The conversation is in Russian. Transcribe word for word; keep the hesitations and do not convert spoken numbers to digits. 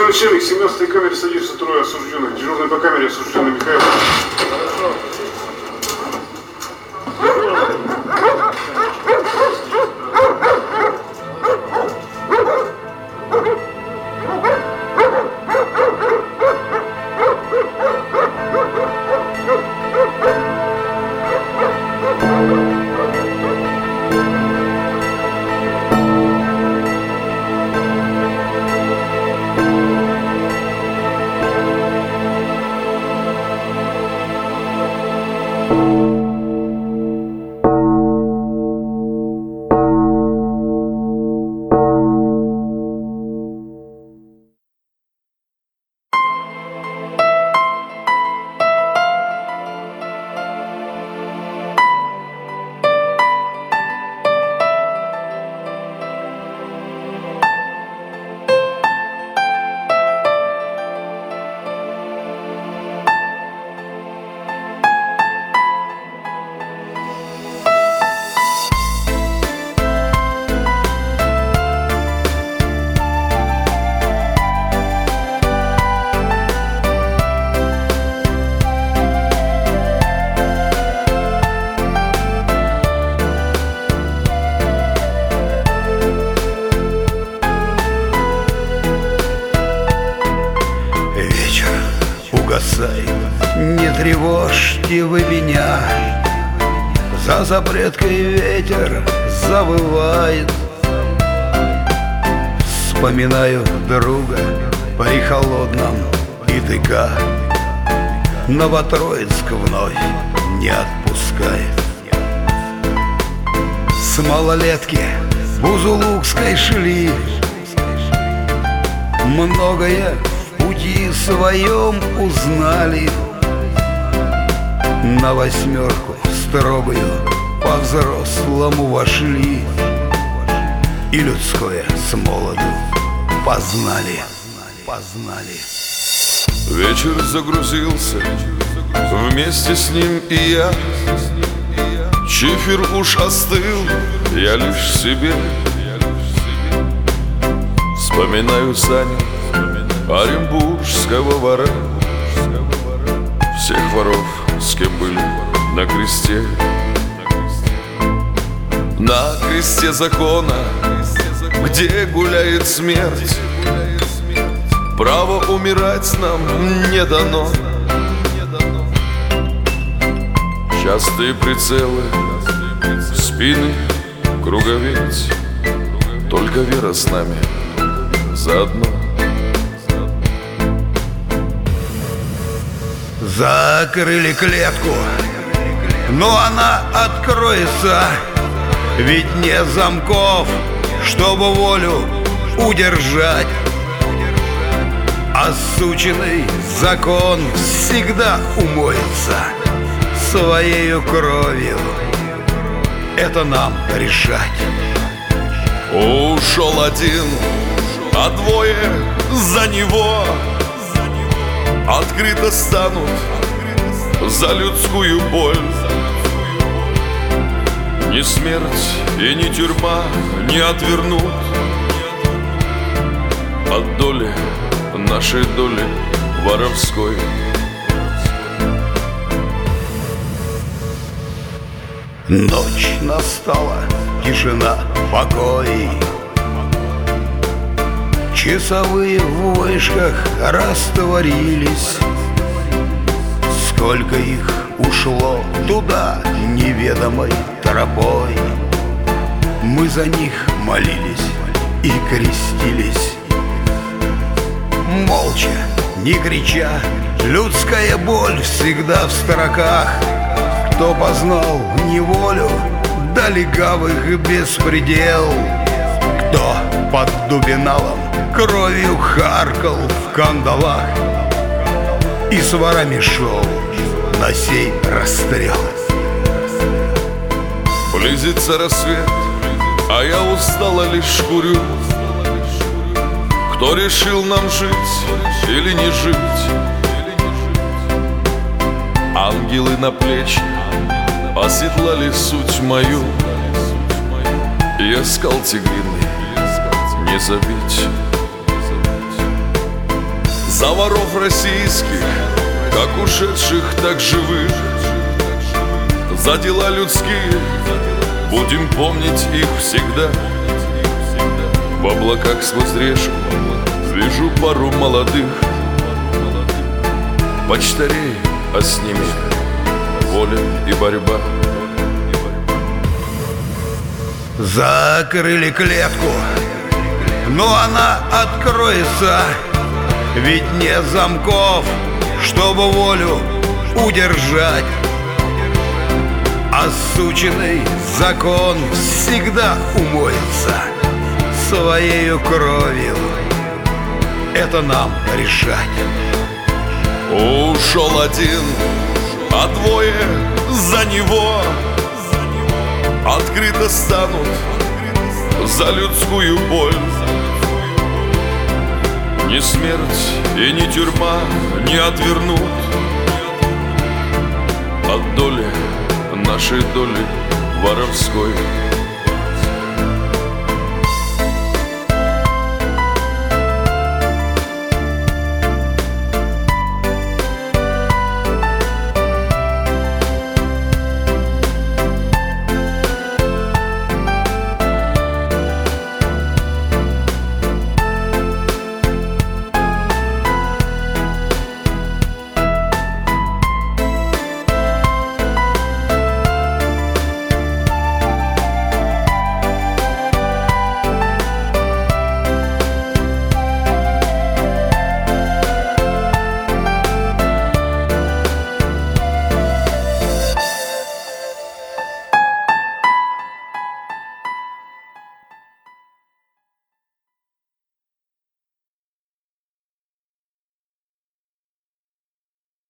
начальник, в семнадцатой камере садится трое осужденных. Дежурный по камере осужденный Михаил. Хорошо. Не тревожьте вы меня, за запреткой ветер завывает. Вспоминаю друга при холодном ИТК, Новотроицк вновь не отпускает. С малолетки Бузулукской шли, многое в пути своем узнали. На восьмерку строгую по-взрослому вошли и людское с молоду познали, познали. Вечер загрузился, вместе с ним и я. Чифер уж остыл, я лишь себе вспоминаю Саню, оренбургского вора, всех воров, с кем были на кресте. На кресте закона, где гуляет смерть, право умирать нам не дано. Частые прицелы, спины, круговерть, только вера с нами заодно. Закрыли клетку, но она откроется, ведь нет замков, чтобы волю удержать. А сучиный закон всегда умоется своею кровью. Это нам решать. Ушел один, а двое за него открыто станут за людскую боль. Ни смерть и ни тюрьма не отвернут от доли, нашей доли воровской. Ночь настала, тишина, покой. Часовые в вышках растворились. Сколько их ушло туда неведомой тропой. Мы за них молились и крестились. Молча, не крича, людская боль всегда в строках. Кто познал неволю, да легавых беспредел, кто под дубиналом кровью харкал в кандалах и с ворами шел на сей расстрел. Близится рассвет, а я устало лишь курю. Кто решил нам жить или не жить? Ангелы на плечи оседлали суть мою. Я скал тигриный не забить. За воров российских, как ушедших, так живых, за дела людские будем помнить их всегда. В облаках сквозь решку вижу пару молодых почтарей, а с ними воля и борьба. Закрыли клетку, но она откроется, ведь нет замков, чтобы волю удержать. А сучиный закон всегда умоется своею кровью. Это нам решать. Ушел один, а двое за него открыто станут за людскую боль. Ни смерть и ни тюрьма не отвернут от доли, нашей доли воровской.